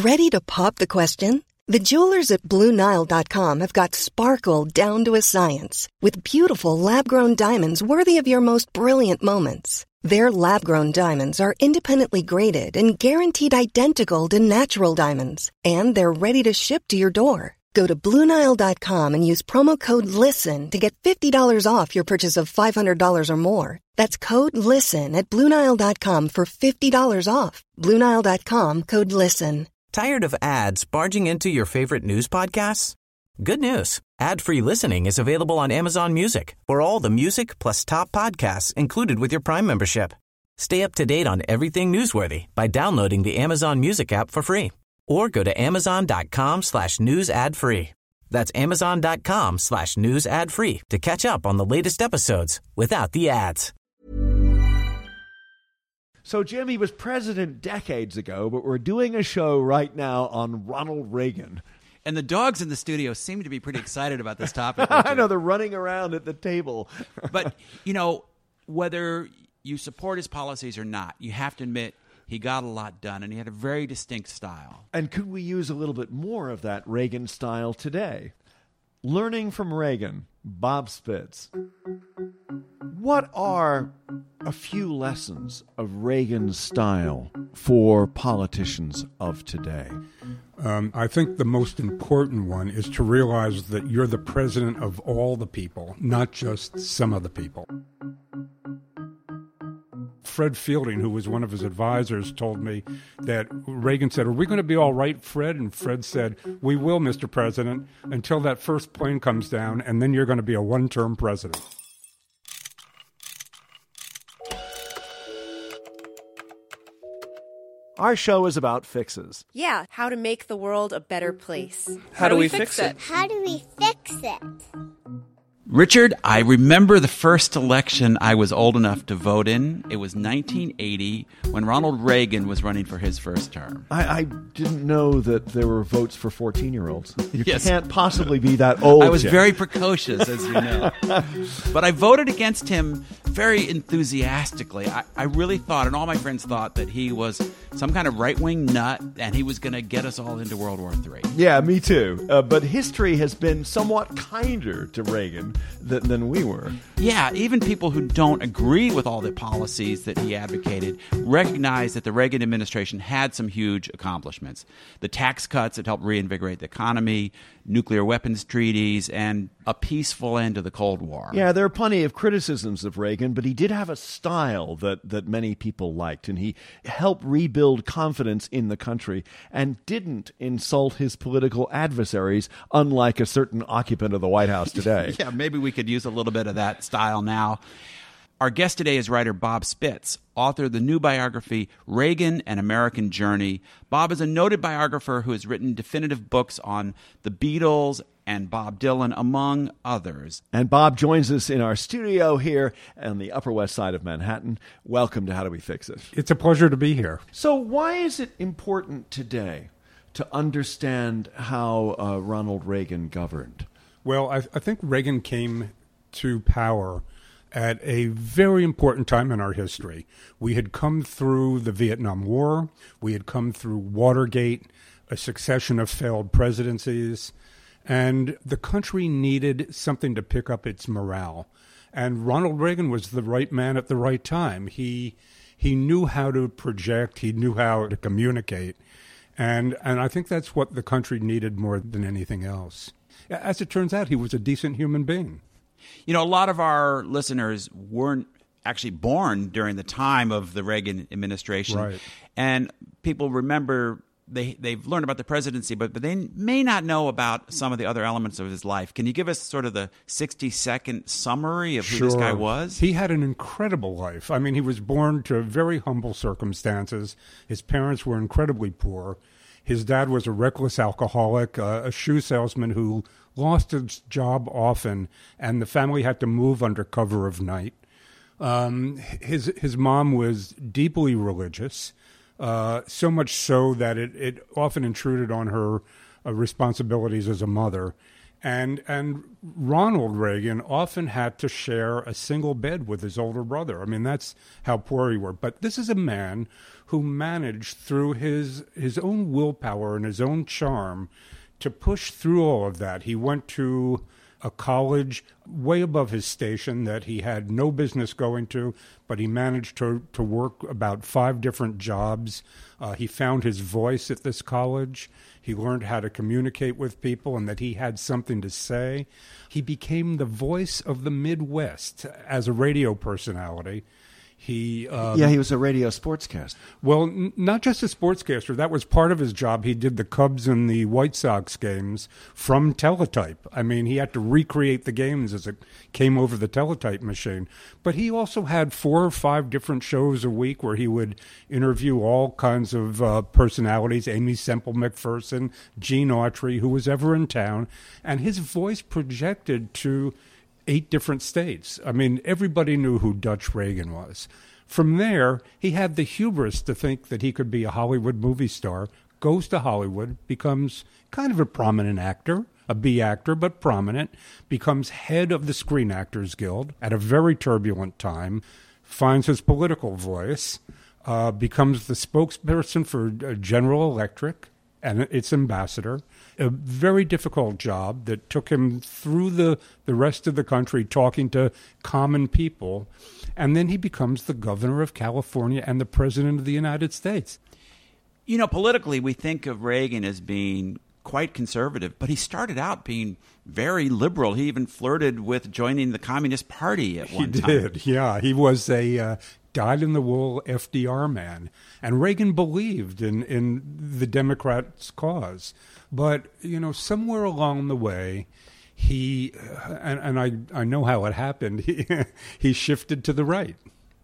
Ready to pop the question? The jewelers at BlueNile.com have got sparkle down to a science with beautiful lab-grown diamonds worthy of your most brilliant moments. Their lab-grown diamonds are independently graded and guaranteed identical to natural diamonds, and they're ready to ship to your door. Go to BlueNile.com and use promo code LISTEN to get $50 off your purchase of $500 or more. That's code LISTEN at BlueNile.com for $50 off. BlueNile.com, code LISTEN. Tired of ads barging into your favorite news podcasts? Good news. Ad-free listening is available on Amazon Music for all the music plus top podcasts included with your Prime membership. Stay up to date on everything newsworthy by downloading the Amazon Music app for free or go to amazon.com/news ad free. That's amazon.com/news ad free to catch up on the latest episodes without the ads. So Jim, he was president decades ago, but we're doing a show right now on Ronald Reagan. And the dogs in the studio seem to be pretty excited about this topic. I know, they're running around at the table. But, you know, whether you support his policies or not, you have to admit he got a lot done, and he had a very distinct style. And could we use a little bit more of that Reagan style today? Learning from Reagan, Bob Spitz. What are a few lessons of Reagan's style for politicians of today? I think the most important one is to realize that you're the president of all the people, not just some of the people. Fred Fielding, who was one of his advisors, told me that Reagan said, "Are we going to be all right, Fred?" And Fred said, "We will, Mr. President, until that first plane comes down, and then you're going to be a one-term president." Our show is about fixes. Yeah, how to make the world a better place. How do we fix it? How do we fix it? Richard, I remember the first election I was old enough to vote in. It was 1980 when Ronald Reagan was running for his first term. I didn't know that there were votes for 14-year-olds. You Yes. can't possibly be that old. I was Jim. very precocious, as you know. But I voted against him very enthusiastically. I really thought, and all my friends thought, that he was some kind of right-wing nut and he was going to get us all into World War III. Yeah, me too. But history has been somewhat kinder to Reagan than we were. Yeah, even people who don't agree with all the policies that he advocated recognize that the Reagan administration had some huge accomplishments. The tax cuts that helped reinvigorate the economy, nuclear weapons treaties, and a peaceful end to the Cold War. Yeah, there are plenty of criticisms of Reagan, but he did have a style that many people liked, and he helped rebuild confidence in the country and didn't insult his political adversaries, unlike a certain occupant of the White House today. Yeah, maybe we could use a little bit of that style now. Our guest today is writer Bob Spitz, author of the new biography, Reagan, An American Journey. Bob is a noted biographer who has written definitive books on the Beatles and Bob Dylan, among others. And Bob joins us in our studio here on the Upper West Side of Manhattan. Welcome to How Do We Fix It? It's a pleasure to be here. So why is it important today to understand how Ronald Reagan governed? Well, I think Reagan came to power at a very important time in our history. We had come through the Vietnam War. We had come through Watergate, a succession of failed presidencies, and the country needed something to pick up its morale. And Ronald Reagan was the right man at the right time. He knew how to project. He knew how to communicate. And I think that's what the country needed more than anything else. As it turns out, he was a decent human being. You know, a lot of our listeners weren't actually born during the time of the Reagan administration. Right. And people remember they've learned about the presidency, but they may not know about some of the other elements of his life. Can you give us sort of the 60-second summary of who this guy was? He had an incredible life. I mean, he was born to very humble circumstances. His parents were incredibly poor. His dad was a reckless alcoholic, a shoe salesman who lost his job often, and the family had to move under cover of night. His mom was deeply religious, so much so that it often intruded on her responsibilities as a mother. And Ronald Reagan often had to share a single bed with his older brother. I mean, that's how poor he were. But this is a man who managed through his own willpower and his own charm to push through all of that. He went to a college way above his station that he had no business going to, but he managed to work about 5 different jobs. He found his voice at this college. He learned how to communicate with people and that he had something to say. He became the voice of the Midwest as a radio personality. He was a radio sportscaster. Well, not just a sportscaster. That was part of his job. He did the Cubs and the White Sox games from teletype. I mean, he had to recreate the games as it came over the teletype machine. But he also had 4 or 5 different shows a week where he would interview all kinds of personalities, Amy Semple McPherson, Gene Autry, who was ever in town. And his voice projected to 8 different states. I mean, everybody knew who Dutch Reagan was. From there, he had the hubris to think that he could be a Hollywood movie star, goes to Hollywood, becomes kind of a prominent actor, a B actor, but prominent, becomes head of the Screen Actors Guild at a very turbulent time, finds his political voice, becomes the spokesperson for General Electric and its ambassador. A very difficult job that took him through the rest of the country talking to common people. And then he becomes the governor of California and the president of the United States. You know, politically, we think of Reagan as being quite conservative, but he started out being very liberal. He even flirted with joining the Communist Party at one time. He did, yeah. He was a dyed-in-the-wool FDR man. And Reagan believed in the Democrats' cause. But, you know, somewhere along the way, he, and I know how it happened, he shifted to the right.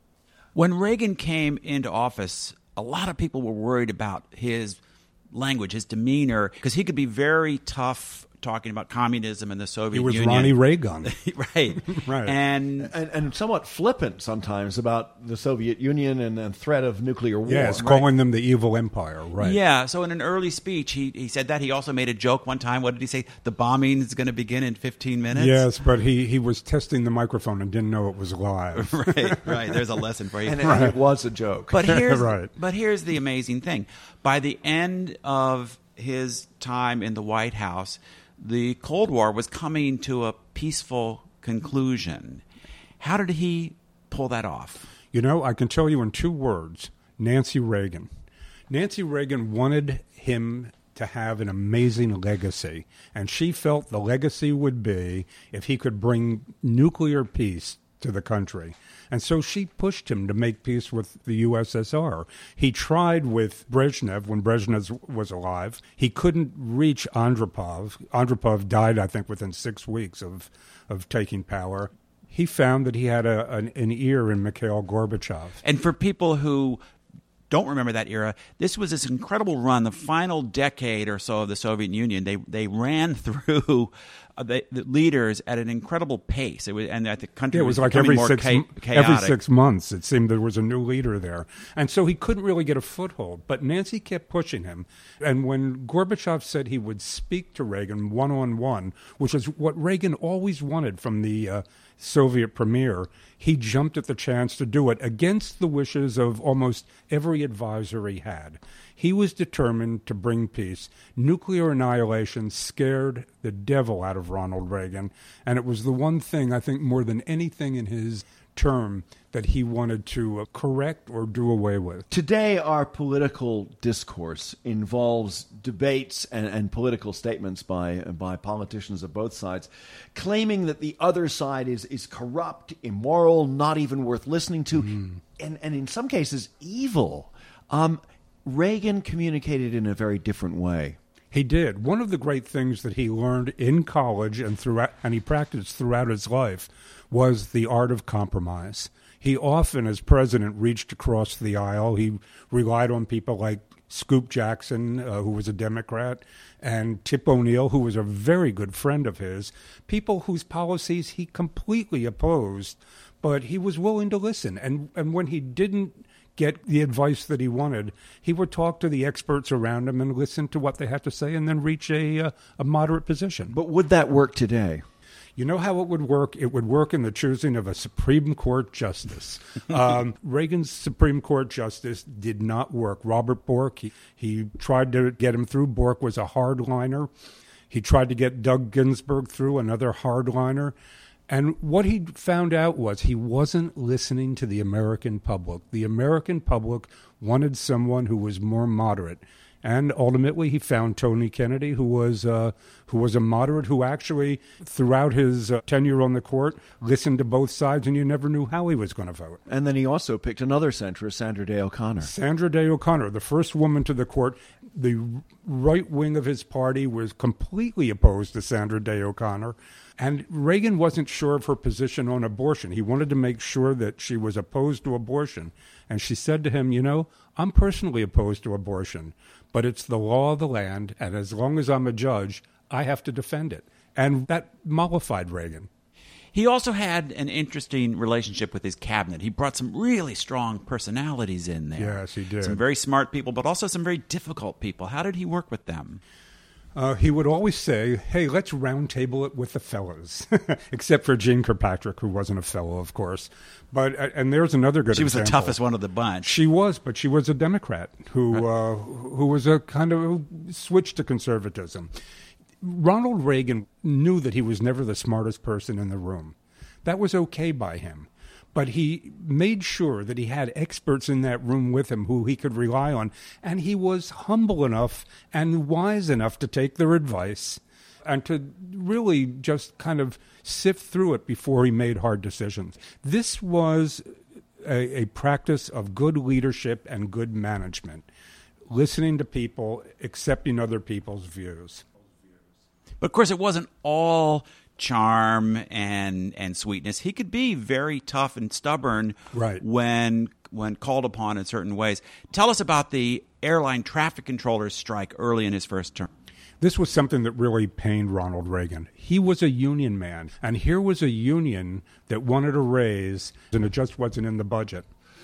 When Reagan came into office, a lot of people were worried about his language, his demeanor, because he could be very tough talking about communism and the Soviet Union. He was Ronnie Reagan. Right. Right. And somewhat flippant sometimes about the Soviet Union and the threat of nuclear war. Yes, right? calling them the evil empire, right. Yeah, so in an early speech, he said that. He also made a joke one time. What did he say? The bombing is going to begin in 15 minutes? Yes, but he was testing the microphone and didn't know it was live. Right. There's a lesson for you. And it was a joke. But here's, Right. But here's the amazing thing. By the end of his time in the White House, the Cold War was coming to a peaceful conclusion. How did he pull that off? You know, I can tell you in 2 words, Nancy Reagan. Nancy Reagan wanted him to have an amazing legacy, and she felt the legacy would be if he could bring nuclear peace to the country. And so she pushed him to make peace with the USSR. He tried with Brezhnev when Brezhnev was alive. He couldn't reach Andropov. Andropov died, I think, within 6 weeks of taking power. He found that he had an ear in Mikhail Gorbachev. And for people who don't remember that era, this was this incredible run, the final decade or so of the Soviet Union. They ran through the leaders at an incredible pace. And the country was like becoming every 6 months. It seemed there was a new leader there. And so he couldn't really get a foothold. But Nancy kept pushing him. And when Gorbachev said he would speak to Reagan one-on-one, which is what Reagan always wanted from the Soviet premier, he jumped at the chance to do it against the wishes of almost every advisor he had. He was determined to bring peace. Nuclear annihilation scared the devil out of Ronald Reagan, and it was the one thing, I think, more than anything in his term that he wanted to correct or do away with. Today, our political discourse involves debates and political statements by politicians of both sides, claiming that the other side is corrupt, immoral, not even worth listening to, and in some cases, evil. Reagan communicated in a very different way. He did. One of the great things that he learned in college and he practiced throughout his life was the art of compromise. He often, as president, reached across the aisle. He relied on people like Scoop Jackson, who was a Democrat, and Tip O'Neill, who was a very good friend of his, people whose policies he completely opposed, but he was willing to listen. And when he didn't get the advice that he wanted, he would talk to the experts around him and listen to what they had to say and then reach a moderate position. But would that work today? You know how it would work? It would work in the choosing of a Supreme Court justice. Reagan's Supreme Court justice did not work. Robert Bork, he tried to get him through. Bork was a hardliner. He tried to get Doug Ginsburg through, another hardliner. And what he found out was he wasn't listening to the American public. The American public wanted someone who was more moderate. And ultimately, he found Tony Kennedy, who was a moderate, who actually, throughout his tenure on the court, listened to both sides, and you never knew how he was going to vote. And then he also picked another centrist, Sandra Day O'Connor. Sandra Day O'Connor, the first woman to the court. The right wing of his party was completely opposed to Sandra Day O'Connor. And Reagan wasn't sure of her position on abortion. He wanted to make sure that she was opposed to abortion. And she said to him, you know, I'm personally opposed to abortion, but it's the law of the land, and as long as I'm a judge, I have to defend it. And that mollified Reagan. He also had an interesting relationship with his cabinet. He brought some really strong personalities in there. Yes, he did. Some very smart people, but also some very difficult people. How did he work with them? He would always say, hey, let's round table it with the fellows, except for Jeane Kirkpatrick, who wasn't a fellow, of course. But and there's another good example. She was the toughest one of the bunch. She was, but she was a Democrat who was a kind of switch to conservatism. Ronald Reagan knew that he was never the smartest person in the room. That was okay by him. But he made sure that he had experts in that room with him who he could rely on. And he was humble enough and wise enough to take their advice and to really just kind of sift through it before he made hard decisions. This was a practice of good leadership and good management, listening to people, accepting other people's views. But, of course, it wasn't all charm and sweetness. He could be very tough and stubborn when called upon in certain ways. Tell us about the airline traffic controllers strike early in his first term. This was something that really pained Ronald Reagan. He was a union man, and here was a union that wanted a raise, and it just wasn't in the budget.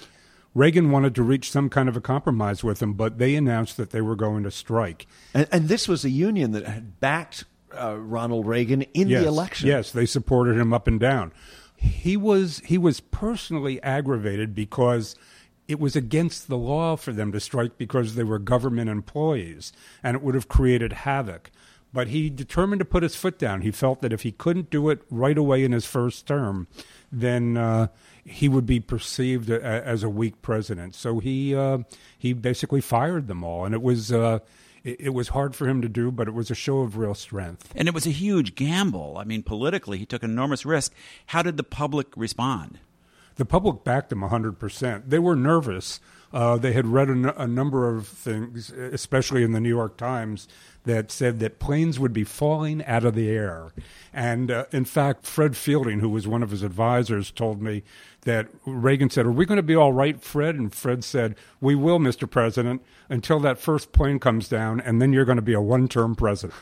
Reagan wanted to reach some kind of a compromise with them, but they announced that they were going to strike. And this was a union that had backed Ronald Reagan in the election. Yes, they supported him up and down. He was personally aggravated because it was against the law for them to strike because they were government employees, and it would have created havoc. But he determined to put his foot down. He felt that if he couldn't do it right away in his first term, then he would be perceived as a weak president. So he basically fired them all, and it was hard for him to do, but it was a show of real strength. And it was a huge gamble. I mean, politically, he took an enormous risk. How did the public respond? The public backed him 100%. They were nervous. They had read a number of things, especially in the New York Times, that said that planes would be falling out of the air. And in fact, Fred Fielding, who was one of his advisors, told me that Reagan said, "Are we going to be all right, Fred?" And Fred said, "We will, Mr. President, until that first plane comes down, and then you're going to be a one-term president."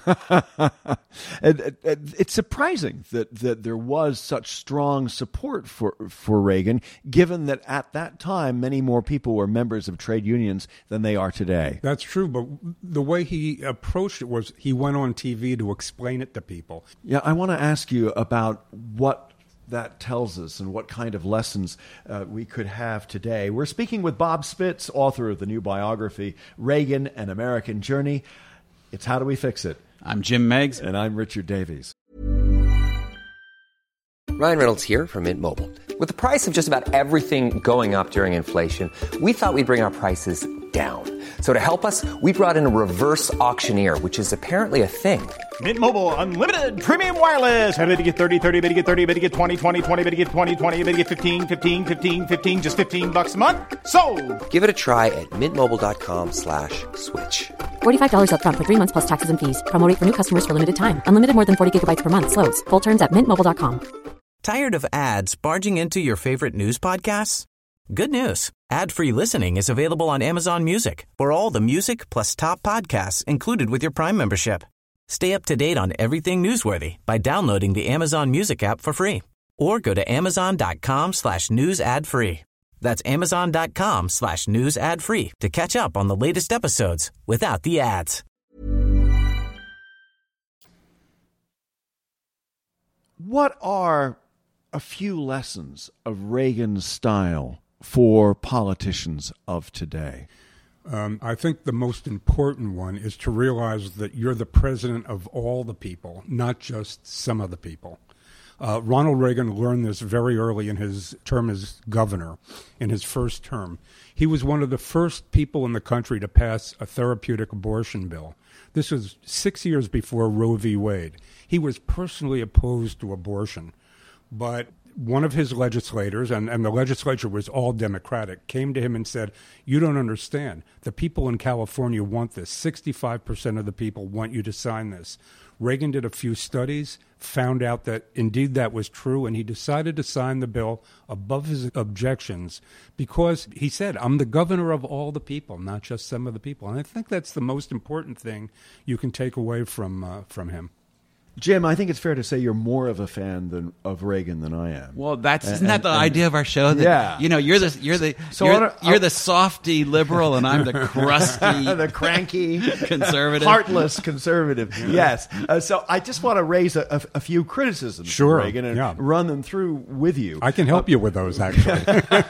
It's surprising that there was such strong support for Reagan, given that at that time many more people were members of trade unions than they are today. That's true, but the way he approached it was he went on TV to explain it to people. Yeah, I want to ask you about what that tells us and what kind of lessons we could have today. We're speaking with Bob Spitz, author of the new biography, Reagan, An American Journey. It's How Do We Fix It? I'm Jim Meigs. And I'm Richard Davies. Ryan Reynolds here from Mint Mobile. With the price of just about everything going up during inflation, we thought we'd bring our prices down. So to help us, we brought in a reverse auctioneer, which is apparently a thing. Mint Mobile Unlimited Premium Wireless. How to get 30, 30, bit to get 30, bit to get 20, 20, 20, bit to get 20, 20, bit to get 15, 15, 15, 15, just $15 a month? Sold! Give it a try at mintmobile.com/switch. $45 up front for 3 months plus taxes and fees. Promo rate for new customers for limited time. Unlimited more than 40 gigabytes per month. Slows full terms at mintmobile.com. Tired of ads barging into your favorite news podcasts? Good news. Ad-free listening is available on Amazon Music for all the music plus top podcasts included with your Prime membership. Stay up to date on everything newsworthy by downloading the Amazon Music app for free or go to amazon.com/news ad free. That's Amazon.com/news ad free to catch up on the latest episodes without the ads. What are a few lessons of Reagan's style for politicians of today? I think the most important one is to realize that you're the president of all the people, not just some of the people. Ronald Reagan learned this very early in his term as governor, in his first term. He was one of the first people in the country to pass a therapeutic abortion bill. This was 6 years before Roe v. Wade. He was personally opposed to abortion, but one of his legislators, and the legislature was all Democratic, came to him and said, "You don't understand. The people in California want this. 65% of the people want you to sign this." Reagan did a few studies, found out that indeed that was true, and he decided to sign the bill above his objections because he said, "I'm the governor of all the people, not just some of the people." And I think that's the most important thing you can take away from him. Jim, I think it's fair to say you're more of a fan of Reagan than I am. Well, isn't that the idea of our show? That, yeah, you're the softy liberal, and I'm the crusty, the cranky conservative, heartless conservative. Yes. So I just want to raise a few criticisms of Reagan and run them through with you. I can help you with those, actually.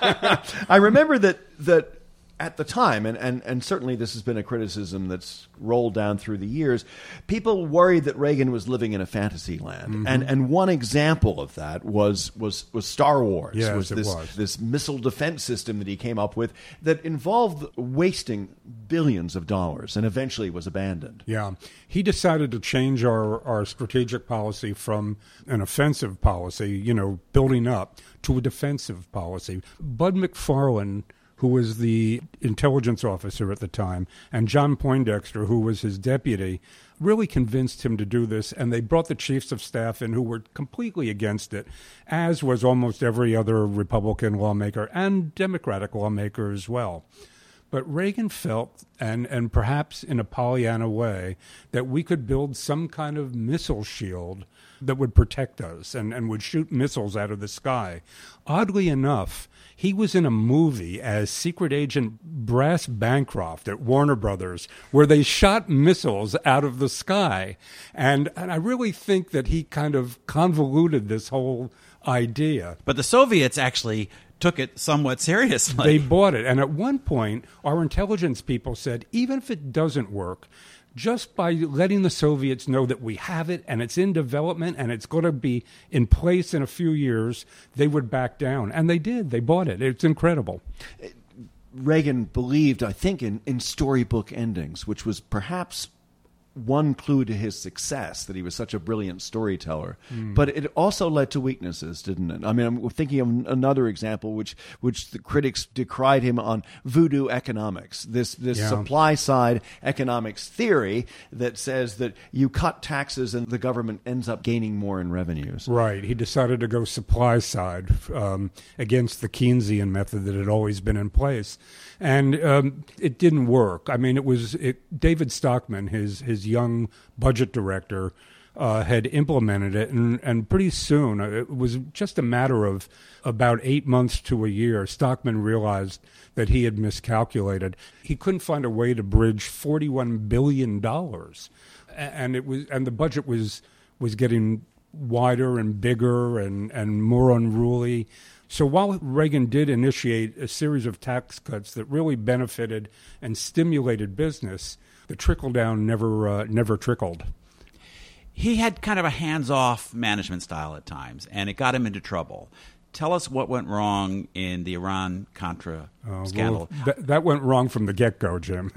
I remember that at the time, and certainly this has been a criticism that's rolled down through the years, people worried that Reagan was living in a fantasy land. Mm-hmm. And one example of that was Star Wars. Yes, This missile defense system that he came up with that involved wasting billions of dollars and eventually was abandoned. Yeah. He decided to change our strategic policy from an offensive policy, building up, to a defensive policy. Bud McFarlane, who was the intelligence officer at the time, and John Poindexter, who was his deputy, really convinced him to do this, and they brought the chiefs of staff in who were completely against it, as was almost every other Republican lawmaker and Democratic lawmaker as well. But Reagan felt, and perhaps in a Pollyanna way, that we could build some kind of missile shield that would protect us and would shoot missiles out of the sky. Oddly enough, he was in a movie as Secret Agent Brass Bancroft at Warner Brothers, where they shot missiles out of the sky. And I really think that he kind of convoluted this whole idea. But the Soviets actually took it somewhat seriously. They bought it. And at one point, our intelligence people said, even if it doesn't work, just by letting the Soviets know that we have it and it's in development and it's going to be in place in a few years, they would back down. And they did. They bought it. It's incredible. Reagan believed, I think, in storybook endings, which was perhaps one clue to his success, that he was such a brilliant storyteller. But it also led to weaknesses, didn't it? I mean, I'm thinking of another example, which the critics decried him on voodoo economics, this supply-side economics theory that says that you cut taxes and the government ends up gaining more in revenues. Right. He decided to go supply-side against the Keynesian method that had always been in place. And it didn't work. I mean, David Stockman, his young budget director, had implemented it, and pretty soon, it was just a matter of about 8 months to a year, Stockman realized that he had miscalculated. He couldn't find a way to bridge $41 billion, and the budget was getting wider and bigger and more unruly. So while Reagan did initiate a series of tax cuts that really benefited and stimulated business, the trickle-down never trickled. He had kind of a hands-off management style at times, and it got him into trouble. Tell us what went wrong in the Iran-Contra scandal. Well, that went wrong from the get-go, Jim.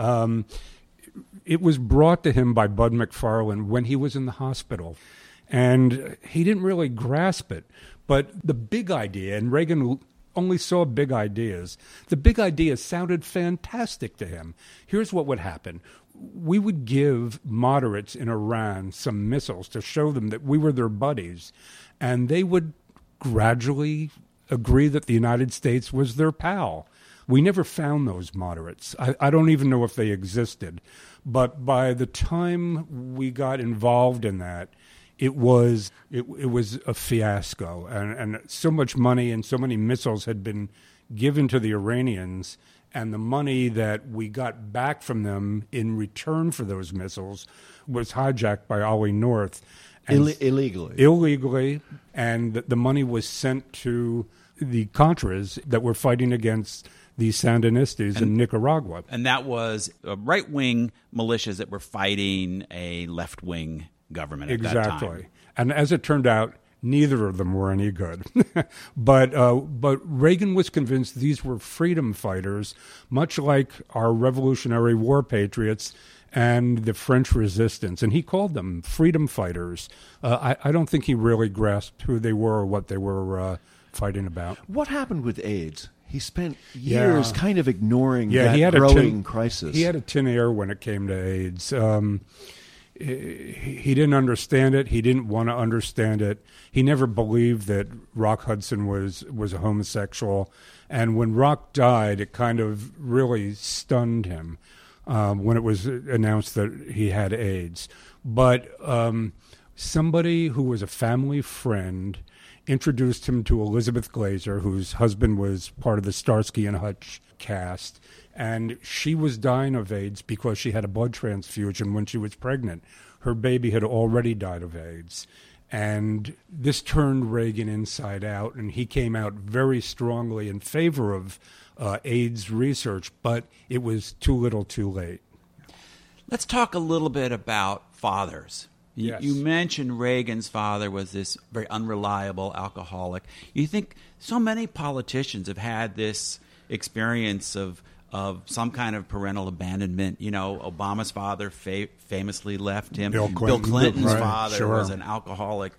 It was brought to him by Bud McFarlane when he was in the hospital, and he didn't really grasp it. But the big idea, and Reagan only saw big ideas, the big ideas sounded fantastic to him. Here's what would happen. We would give moderates in Iran some missiles to show them that we were their buddies, and they would gradually agree that the United States was their pal. We never found those moderates. I don't even know if they existed. But by the time we got involved in that, it was a fiasco, and so much money and so many missiles had been given to the Iranians, and the money that we got back from them in return for those missiles was hijacked by Ollie North. Illegally. And the money was sent to the Contras that were fighting against the Sandinistas in Nicaragua. And that was right-wing militias that were fighting a left-wing government at that time. Exactly. And as it turned out, neither of them were any good. But Reagan was convinced these were freedom fighters, much like our Revolutionary War patriots and the French resistance. And he called them freedom fighters. I don't think he really grasped who they were or what they were fighting about. What happened with AIDS? He spent years kind of ignoring that he had growing crisis. He had a tin air when it came to AIDS. He didn't understand it. He didn't want to understand it. He never believed that Rock Hudson was a homosexual. And when Rock died, it kind of really stunned him when it was announced that he had AIDS. But somebody who was a family friend introduced him to Elizabeth Glaser, whose husband was part of the Starsky and Hutch cast, and she was dying of AIDS because she had a blood transfusion when she was pregnant. Her baby had already died of AIDS. And this turned Reagan inside out, and he came out very strongly in favor of AIDS research, but it was too little too late. Let's talk a little bit about fathers. Yes. You mentioned Reagan's father was this very unreliable alcoholic. You think so many politicians have had this experience of some kind of parental abandonment. You know, Obama's father famously left him. Bill Clinton's right, father sure. was an alcoholic.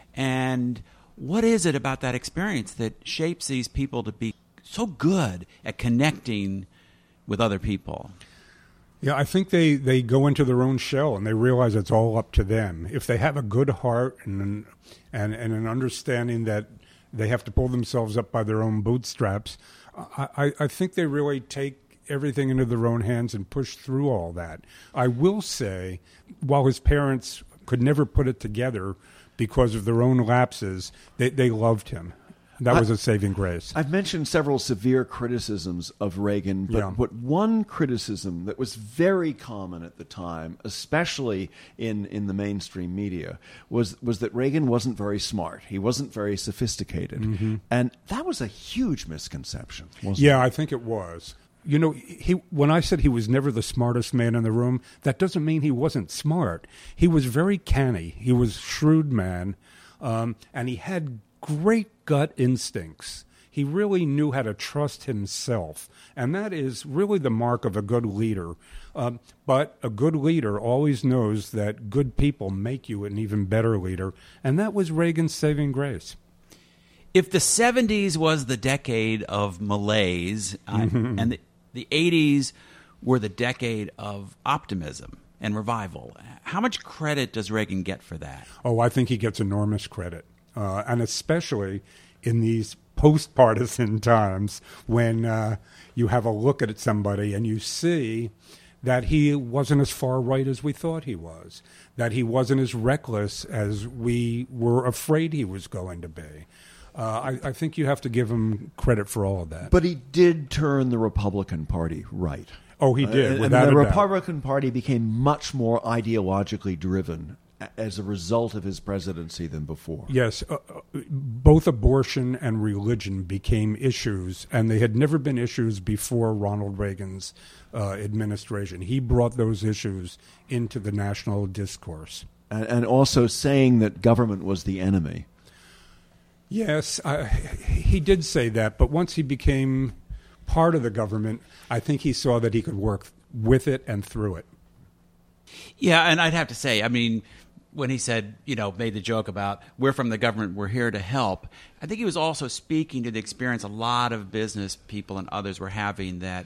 And what is it about that experience that shapes these people to be so good at connecting with other people? Yeah, I think they go into their own shell and they realize it's all up to them. If they have a good heart and an understanding that they have to pull themselves up by their own bootstraps, I think they really take everything into their own hands and push through all that. I will say, while his parents could never put it together because of their own lapses, they loved him. That was a saving grace. I've mentioned several severe criticisms of Reagan, but one criticism that was very common at the time, especially in the mainstream media, was that Reagan wasn't very smart. He wasn't very sophisticated. Mm-hmm. And that was a huge misconception, wasn't it? I think it was. You know, when I said he was never the smartest man in the room, that doesn't mean he wasn't smart. He was very canny. He was a shrewd man, and he had great gut instincts. He really knew how to trust himself, and that is really the mark of a good leader. But a good leader always knows that good people make you an even better leader, and that was Reagan's saving grace. If the 70s was the decade of malaise, and the 80s were the decade of optimism and revival, how much credit does Reagan get for that? Oh, I think he gets enormous credit. And especially in these post-partisan times when you have a look at somebody and you see that he wasn't as far right as we thought he was, that he wasn't as reckless as we were afraid he was going to be. I think you have to give him credit for all of that. But he did turn the Republican Party right. Oh, he did, without and the a doubt. Republican Party became much more ideologically driven as a result of his presidency than before. Yes, both abortion and religion became issues, and they had never been issues before Ronald Reagan's administration. He brought those issues into the national discourse. And also saying that government was the enemy. Yes, he did say that, but once he became part of the government, I think he saw that he could work with it and through it. Yeah, and I'd have to say, I mean, when he said, made the joke about, we're from the government, we're here to help, I think he was also speaking to the experience a lot of business people and others were having that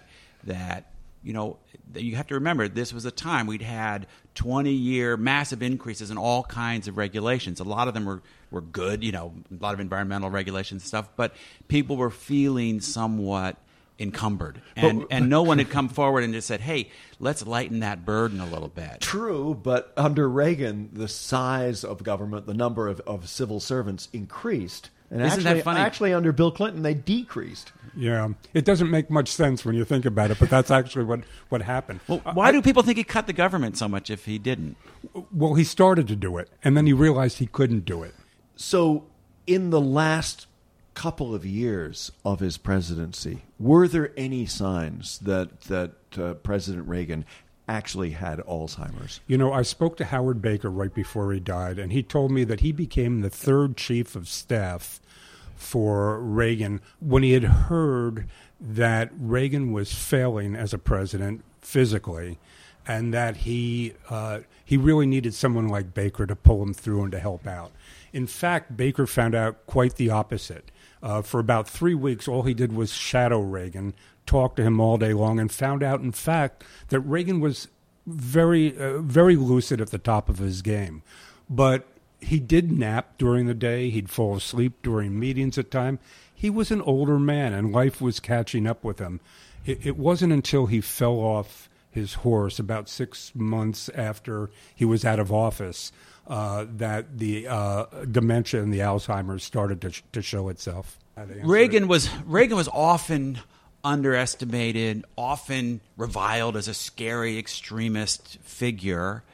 you have to remember, this was a time we'd had 20-year massive increases in all kinds of regulations. A lot of them were good, a lot of environmental regulations and stuff, but people were feeling somewhat encumbered. And no one had come forward and just said, hey, let's lighten that burden a little bit. True, but under Reagan, the size of government, the number of civil servants increased. And Isn't that funny? Actually, under Bill Clinton, they decreased. Yeah, it doesn't make much sense when you think about it, but that's actually what happened. Well, why do people think he cut the government so much if he didn't? Well, he started to do it, and then he realized he couldn't do it. So in the last couple of years of his presidency, were there any signs that President Reagan actually had Alzheimer's? You know, I spoke to Howard Baker right before he died, and he told me that he became the third chief of staff for Reagan when he had heard that Reagan was failing as a president physically, and that he really needed someone like Baker to pull him through and to help out. In fact, Baker found out quite the opposite. For about 3 weeks, all he did was shadow Reagan, talk to him all day long, and found out, in fact, that Reagan was very lucid at the top of his game. But he did nap during the day. He'd fall asleep during meetings at times. He was an older man, and life was catching up with him. It wasn't until he fell off his horse about 6 months after he was out of office that the dementia and the Alzheimer's started to show itself. Reagan was often underestimated, often reviled as a scary extremist figure.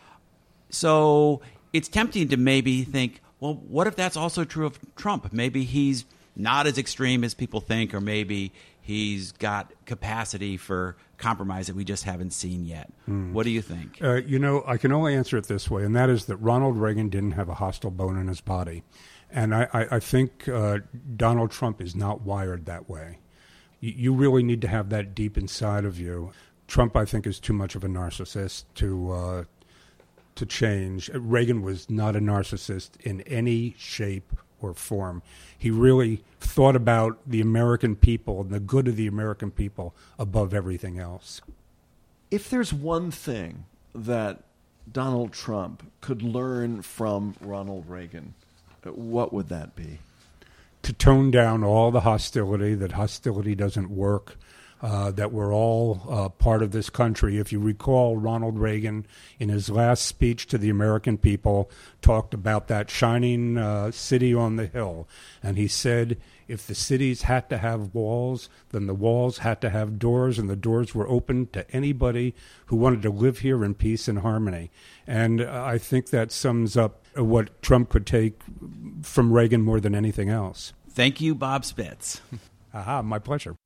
So it's tempting to maybe think, well, what if that's also true of Trump? Maybe he's not as extreme as people think, or maybe he's got capacity for compromise that we just haven't seen yet. What do you think? You know, I can only answer it this way, and that is that Ronald Reagan didn't have a hostile bone in his body. And I think Donald Trump is not wired that way. You really need to have that deep inside of you. Trump, I think, is too much of a narcissist to change. Reagan was not a narcissist in any shape or form. He really thought about the American people and the good of the American people above everything else. If there's one thing that Donald Trump could learn from Ronald Reagan, what would that be? To tone down all the hostility, that hostility doesn't work, that we're all part of this country. If you recall, Ronald Reagan, in his last speech to the American people, talked about that shining city on the hill. And he said, if the cities had to have walls, then the walls had to have doors, and the doors were open to anybody who wanted to live here in peace and harmony. And I think that sums up what Trump could take from Reagan more than anything else. Thank you, Bob Spitz. Aha, my pleasure.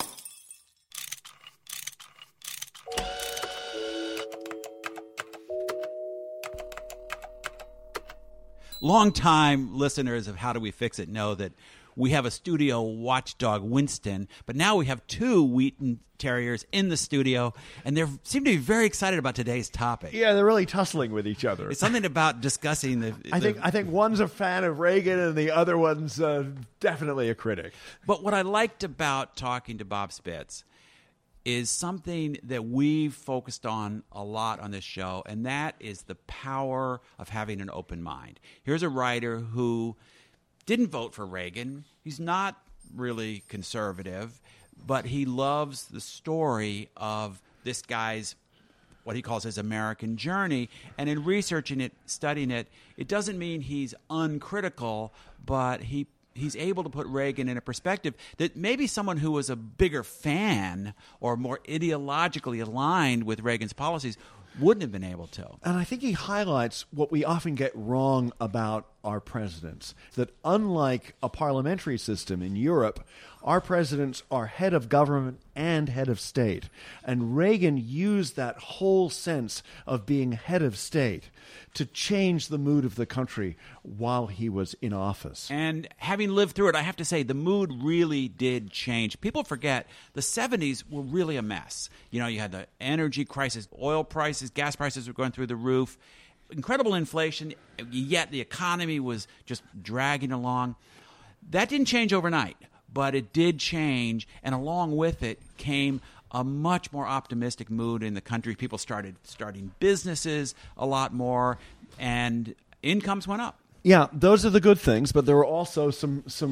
Longtime listeners of How Do We Fix It know that we have a studio watchdog, Winston, but now we have two Wheaton Terriers in the studio, and they seem to be very excited about today's topic. Yeah, they're really tussling with each other. It's something about discussing the... I think one's a fan of Reagan and the other one's definitely a critic. But what I liked about talking to Bob Spitz is something that we've focused on a lot on this show, and that is the power of having an open mind. Here's a writer who didn't vote for Reagan. He's not really conservative, but he loves the story of this guy's, what he calls his American journey. And in researching it, studying it, it doesn't mean he's uncritical, but he's able to put Reagan in a perspective that maybe someone who was a bigger fan or more ideologically aligned with Reagan's policies wouldn't have been able to. And I think he highlights what we often get wrong about our presidents, that unlike a parliamentary system in Europe, our presidents are head of government and head of state. And Reagan used that whole sense of being head of state to change the mood of the country while he was in office. And having lived through it, I have to say the mood really did change. People forget the 70s were really a mess. You know, you had the energy crisis, oil prices, gas prices were going through the roof, incredible inflation, yet the economy was just dragging along. That didn't change overnight, but it did change, and along with it came a much more optimistic mood in the country. People started starting businesses a lot more, and incomes went up. Yeah, those are the good things, but there were also some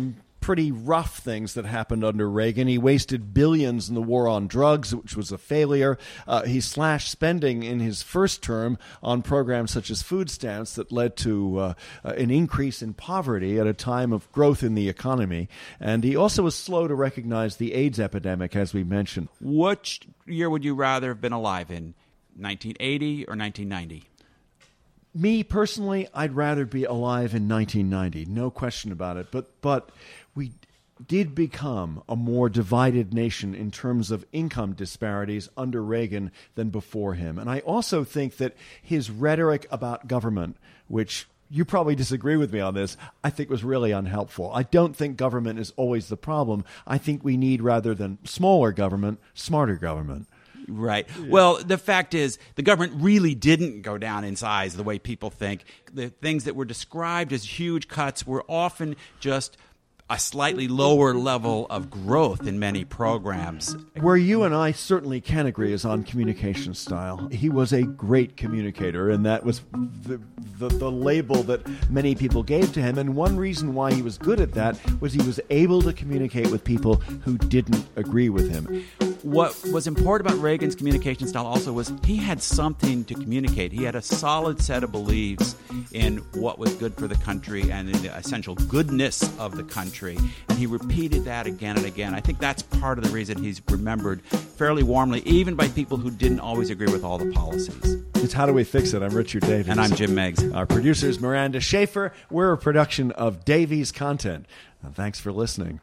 pretty rough things that happened under Reagan. He wasted billions in the war on drugs, which was a failure. He slashed spending in his first term on programs such as food stamps that led to an increase in poverty at a time of growth in the economy. And he also was slow to recognize the AIDS epidemic, as we mentioned. Which year would you rather have been alive in, 1980 or 1990? Me, personally, I'd rather be alive in 1990, no question about it. But we did become a more divided nation in terms of income disparities under Reagan than before him. And I also think that his rhetoric about government, which you probably disagree with me on this, I think was really unhelpful. I don't think government is always the problem. I think we need, rather than smaller government, smarter government. Right. Well, the fact is, the government really didn't go down in size the way people think. The things that were described as huge cuts were often just a slightly lower level of growth in many programs. Where you and I certainly can agree is on communication style. He was a great communicator, and that was the label that many people gave to him. And one reason why he was good at that was he was able to communicate with people who didn't agree with him. What was important about Reagan's communication style also was he had something to communicate. He had a solid set of beliefs in what was good for the country and in the essential goodness of the country. And he repeated that again and again. I think that's part of the reason he's remembered fairly warmly, even by people who didn't always agree with all the policies. It's How Do We Fix It? I'm Richard Davies. And I'm Jim Meigs. Our producer is Miranda Schaefer. We're a production of Davies Content. Thanks for listening.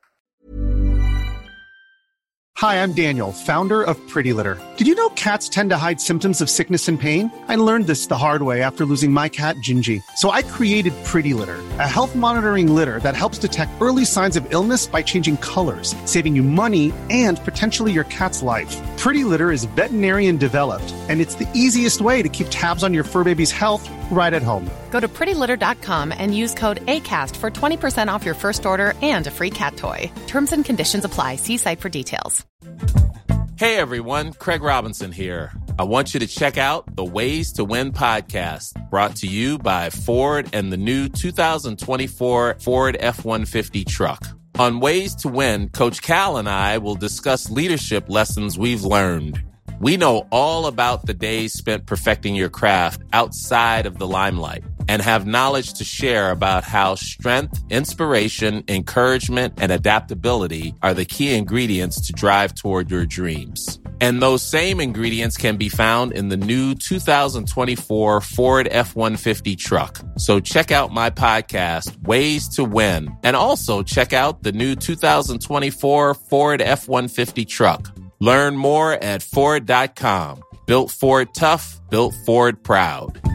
Hi, I'm Daniel, founder of Pretty Litter. Did you know cats tend to hide symptoms of sickness and pain? I learned this the hard way after losing my cat, Gingy. So I created Pretty Litter, a health monitoring litter that helps detect early signs of illness by changing colors, saving you money and potentially your cat's life. Pretty Litter is veterinarian developed, and it's the easiest way to keep tabs on your fur baby's health right at home. Go to prettylitter.com and use code ACAST for 20% off your first order and a free cat toy. Terms and conditions apply. See site for details. Hey everyone, Craig Robinson here. I want you to check out the Ways to Win podcast, brought to you by Ford and the new 2024 Ford F-150 truck. On Ways to Win, Coach Cal and I will discuss leadership lessons we've learned. We know all about the days spent perfecting your craft outside of the limelight and have knowledge to share about how strength, inspiration, encouragement, and adaptability are the key ingredients to drive toward your dreams. And those same ingredients can be found in the new 2024 Ford F-150 truck. So check out my podcast, Ways to Win, and also check out the new 2024 Ford F-150 truck. Learn more at Ford.com. Built Ford tough, built Ford proud.